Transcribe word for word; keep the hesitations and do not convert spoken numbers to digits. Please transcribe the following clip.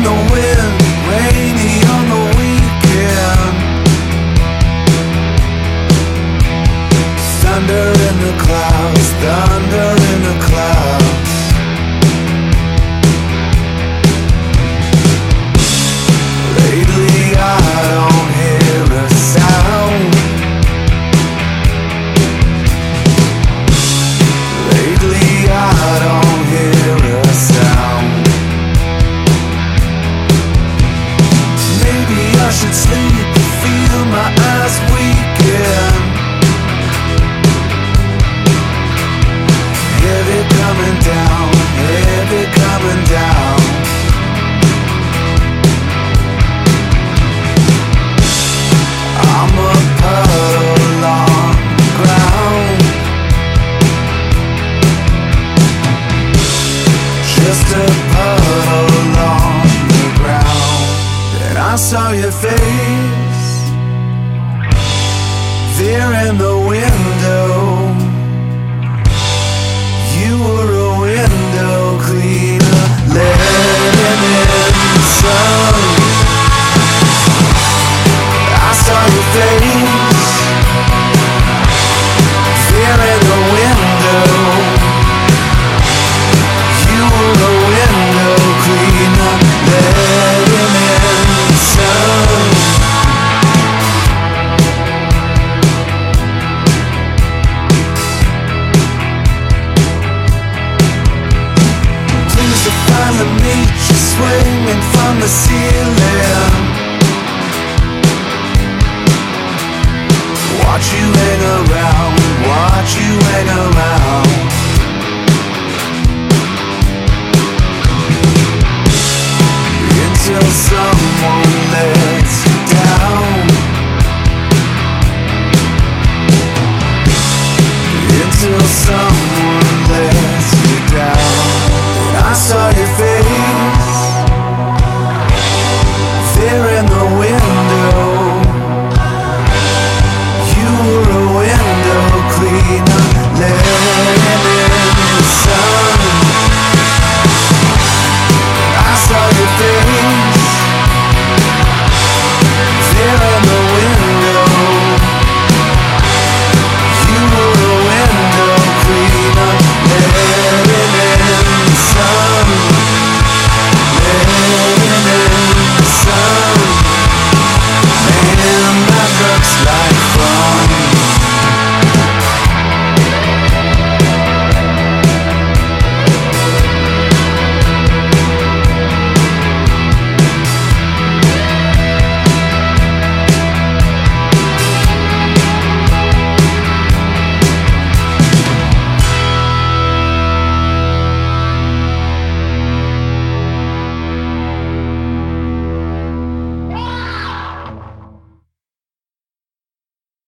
the wind, rainy on the weekend. Thunder in the clouds, thunder in the clouds. Lately I don't hear a sound. Lately I don't hear a sound. Maybe I should sleep, feel my eyes weaken. Heavy coming down, heavy coming down. I'm a puddle on the ground, just a puddle on the ground. Then I saw your face there in the window. You were a window cleaner, letting in the sun. I saw your face there in the window. You were a window cleaner, letting in the sun. Finally meet you swinging from the ceiling.